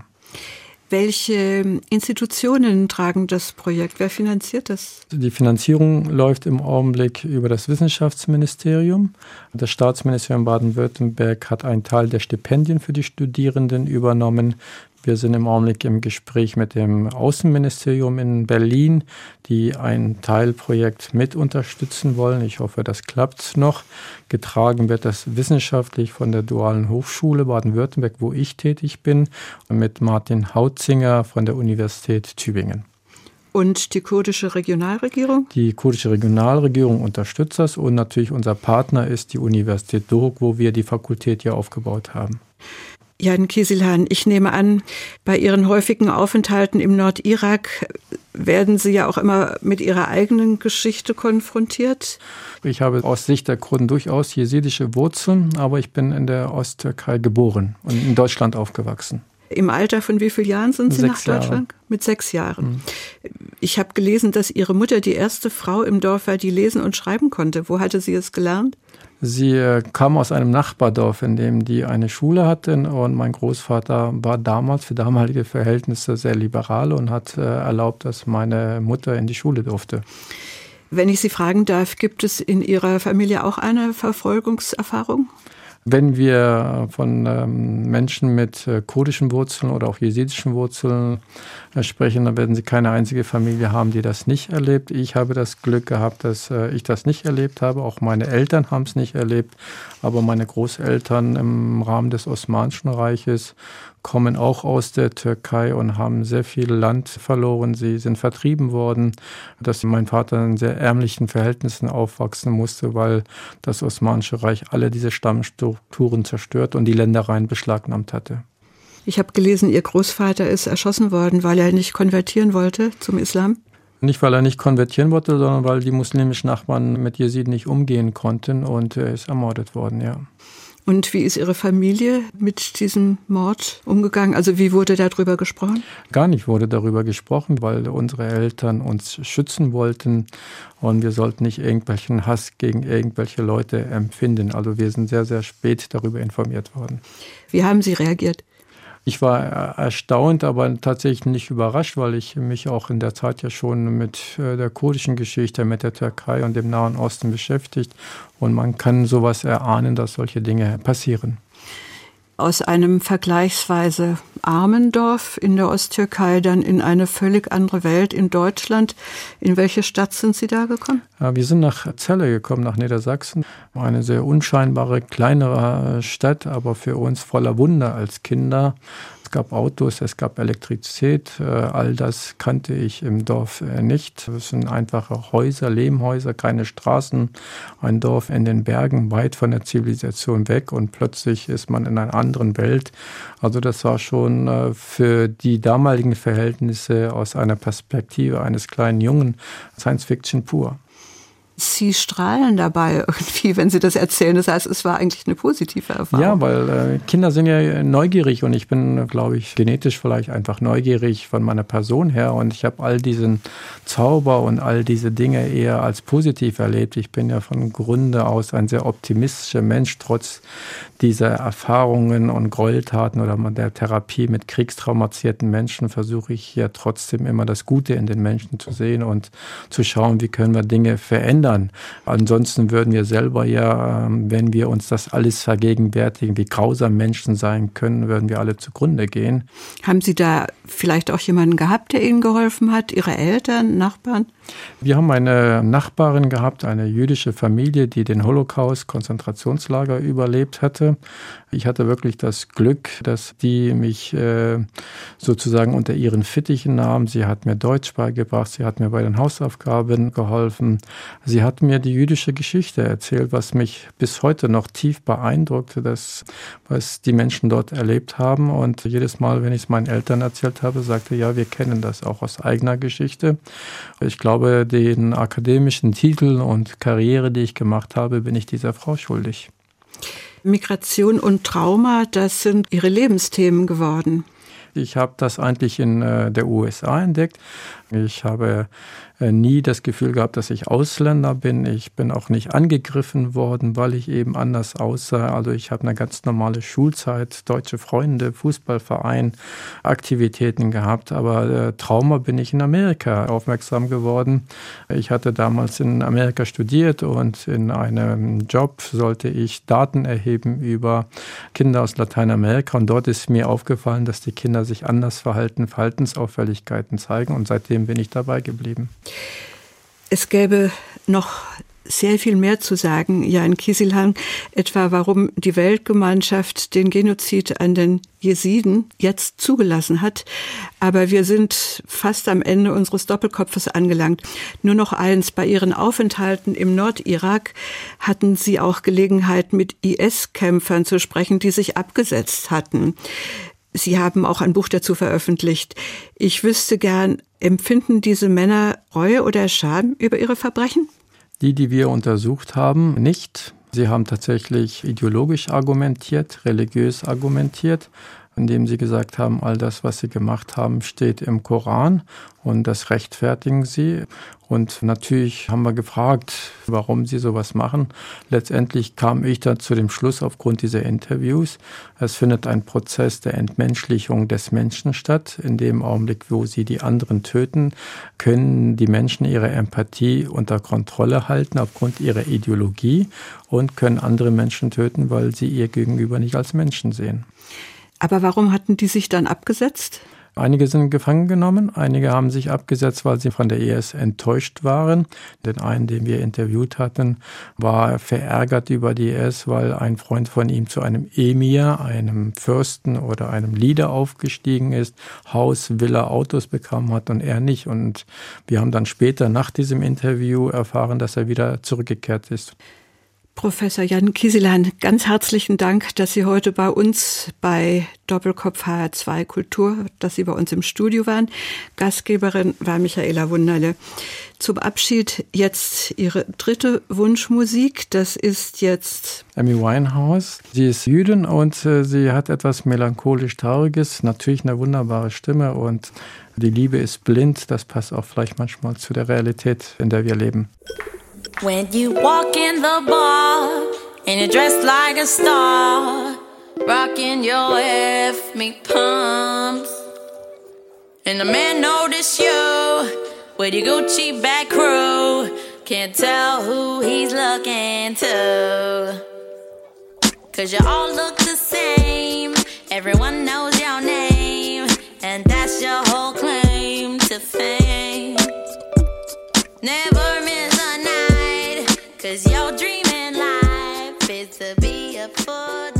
Welche Institutionen tragen das Projekt? Wer finanziert das? Die Finanzierung läuft im Augenblick über das Wissenschaftsministerium. Das Staatsministerium Baden-Württemberg hat einen Teil der Stipendien für die Studierenden übernommen. Wir sind im Augenblick im Gespräch mit dem Außenministerium in Berlin, die ein Teilprojekt mit unterstützen wollen. Ich hoffe, das klappt noch. Getragen wird das wissenschaftlich von der Dualen Hochschule Baden-Württemberg, wo ich tätig bin, und mit Martin Hautzinger von der Universität Tübingen. Und die kurdische Regionalregierung? Die kurdische Regionalregierung unterstützt das und natürlich unser Partner ist die Universität Dohuk, wo wir die Fakultät hier aufgebaut haben. Jan Kizilhan, ich nehme an, bei Ihren häufigen Aufenthalten im Nordirak werden Sie ja auch immer mit Ihrer eigenen Geschichte konfrontiert. Ich habe aus Sicht der Kurden durchaus jesidische Wurzeln, aber ich bin in der Osttürkei geboren und in Deutschland aufgewachsen. Im Alter von wie vielen Jahren sind Sie sechs nach Deutschland? Jahre. Mit sechs Jahren. Mhm. Ich habe gelesen, dass Ihre Mutter die erste Frau im Dorf war, die lesen und schreiben konnte. Wo hatte sie es gelernt? Sie kam aus einem Nachbardorf, in dem die eine Schule hatten, und mein Großvater war damals für damalige Verhältnisse sehr liberal und hat äh, erlaubt, dass meine Mutter in die Schule durfte. Wenn ich Sie fragen darf, gibt es in Ihrer Familie auch eine Verfolgungserfahrung? Wenn wir von ähm, Menschen mit äh, kurdischen Wurzeln oder auch jesidischen Wurzeln äh, sprechen, dann werden Sie keine einzige Familie haben, die das nicht erlebt. Ich habe das Glück gehabt, dass äh, ich das nicht erlebt habe. Auch meine Eltern haben es nicht erlebt. Aber meine Großeltern im Rahmen des Osmanischen Reiches kommen auch aus der Türkei und haben sehr viel Land verloren. Sie sind vertrieben worden, dass mein Vater in sehr ärmlichen Verhältnissen aufwachsen musste, weil das Osmanische Reich alle diese Stammstrukturen zerstört und die Ländereien beschlagnahmt hatte. Ich habe gelesen, Ihr Großvater ist erschossen worden, weil er nicht konvertieren wollte zum Islam. Nicht, weil er nicht konvertieren wollte, sondern weil die muslimischen Nachbarn mit Jesiden nicht umgehen konnten, und er ist ermordet worden, ja. Und wie ist Ihre Familie mit diesem Mord umgegangen? Also wie wurde darüber gesprochen? Gar nicht wurde darüber gesprochen, weil unsere Eltern uns schützen wollten und wir sollten nicht irgendwelchen Hass gegen irgendwelche Leute empfinden. Also wir sind sehr, sehr spät darüber informiert worden. Wie haben Sie reagiert? Ich war erstaunt, aber tatsächlich nicht überrascht, weil ich mich auch in der Zeit ja schon mit der kurdischen Geschichte, mit der Türkei und dem Nahen Osten beschäftigt. Und man kann sowas erahnen, dass solche Dinge passieren. Aus einem vergleichsweise armen Dorf in der Osttürkei dann in eine völlig andere Welt in Deutschland. In welche Stadt sind Sie da gekommen? Wir sind nach Celle gekommen, nach Niedersachsen. Eine sehr unscheinbare, kleinere Stadt, aber für uns voller Wunder als Kinder. Es gab Autos, es gab Elektrizität, all das kannte ich im Dorf nicht. Es sind einfache Häuser, Lehmhäuser, keine Straßen, ein Dorf in den Bergen, weit von der Zivilisation weg und plötzlich ist man in einer anderen Welt. Also das war schon für die damaligen Verhältnisse aus einer Perspektive eines kleinen Jungen Science Fiction pur. Sie strahlen dabei irgendwie, wenn Sie das erzählen. Das heißt, es war eigentlich eine positive Erfahrung. Ja, weil äh, Kinder sind ja neugierig und ich bin, glaube ich, genetisch vielleicht einfach neugierig von meiner Person her und ich habe all diesen Zauber und all diese Dinge eher als positiv erlebt. Ich bin ja von Grunde aus ein sehr optimistischer Mensch, trotz dieser Erfahrungen und Gräueltaten oder der Therapie mit kriegstraumatisierten Menschen versuche ich ja trotzdem immer das Gute in den Menschen zu sehen und zu schauen, wie können wir Dinge verändern. Ansonsten würden wir selber ja, wenn wir uns das alles vergegenwärtigen, wie grausam Menschen sein können, würden wir alle zugrunde gehen. Haben Sie da vielleicht auch jemanden gehabt, der Ihnen geholfen hat? Ihre Eltern, Nachbarn? Wir haben eine Nachbarin gehabt, eine jüdische Familie, die den Holocaust, Konzentrationslager überlebt hatte. Ich hatte wirklich das Glück, dass die mich äh, sozusagen unter ihren Fittichen nahm. Sie hat mir Deutsch beigebracht, sie hat mir bei den Hausaufgaben geholfen. Sie hat mir die jüdische Geschichte erzählt, was mich bis heute noch tief beeindruckte, das, was die Menschen dort erlebt haben. Und jedes Mal, wenn ich es meinen Eltern erzählt habe, sagte, ja, wir kennen das auch aus eigener Geschichte. Ich glaube, den akademischen Titel und Karriere, die ich gemacht habe, bin ich dieser Frau schuldig. Migration und Trauma, das sind Ihre Lebensthemen geworden. Ich habe das eigentlich in äh, der U S A entdeckt. Ich habe äh, nie das Gefühl gehabt, dass ich Ausländer bin. Ich bin auch nicht angegriffen worden, weil ich eben anders aussah. Also ich habe eine ganz normale Schulzeit, deutsche Freunde, Fußballverein, Aktivitäten gehabt. Aber äh, Trauma bin ich in Amerika aufmerksam geworden. Ich hatte damals in Amerika studiert und in einem Job sollte ich Daten erheben über Kinder aus Lateinamerika. Und dort ist mir aufgefallen, dass die Kinder sich anders verhalten, Verhaltensauffälligkeiten zeigen. Und seitdem bin ich dabei geblieben. Es gäbe noch sehr viel mehr zu sagen, Jan Kizilhan, etwa warum die Weltgemeinschaft den Genozid an den Jesiden jetzt zugelassen hat. Aber wir sind fast am Ende unseres Doppelkopfes angelangt. Nur noch eins, bei Ihren Aufenthalten im Nordirak hatten Sie auch Gelegenheit, mit I S-Kämpfern zu sprechen, die sich abgesetzt hatten. Sie haben auch ein Buch dazu veröffentlicht. Ich wüsste gern, empfinden diese Männer Reue oder Scham über ihre Verbrechen? Die, die wir untersucht haben, nicht. Sie haben tatsächlich ideologisch argumentiert, religiös argumentiert, indem sie gesagt haben, all das, was sie gemacht haben, steht im Koran und das rechtfertigen sie. Und natürlich haben wir gefragt, warum sie sowas machen. Letztendlich kam ich dann zu dem Schluss aufgrund dieser Interviews, es findet ein Prozess der Entmenschlichung des Menschen statt. In dem Augenblick, wo sie die anderen töten, können die Menschen ihre Empathie unter Kontrolle halten aufgrund ihrer Ideologie und können andere Menschen töten, weil sie ihr Gegenüber nicht als Menschen sehen. Aber warum hatten die sich dann abgesetzt? Einige sind gefangen genommen, einige haben sich abgesetzt, weil sie von der I S enttäuscht waren. Den einen, den wir interviewt hatten, war verärgert über die I S, weil ein Freund von ihm zu einem Emir, einem Fürsten oder einem Leader aufgestiegen ist, Haus, Villa, Autos bekommen hat und er nicht. Und wir haben dann später nach diesem Interview erfahren, dass er wieder zurückgekehrt ist. Professor Jan Kizilhan, ganz herzlichen Dank, dass Sie heute bei uns bei Doppelkopf H R zwei Kultur, dass Sie bei uns im Studio waren. Gastgeberin war Michaela Wunderle. Zum Abschied jetzt Ihre dritte Wunschmusik. Das ist jetzt Amy Winehouse. Sie ist Jüdin und äh, sie hat etwas melancholisch-trauriges, natürlich eine wunderbare Stimme und die Liebe ist blind. Das passt auch vielleicht manchmal zu der Realität, in der wir leben. When you walk in the bar and you're dressed like a star, rocking your F me pumps, and the man notice you with your Gucci back crew, can't tell who he's looking to, 'cause you all look the same, everyone knows your name, and that's your whole claim to fame. Never miss a night, 'cause your dream in life is to be a foot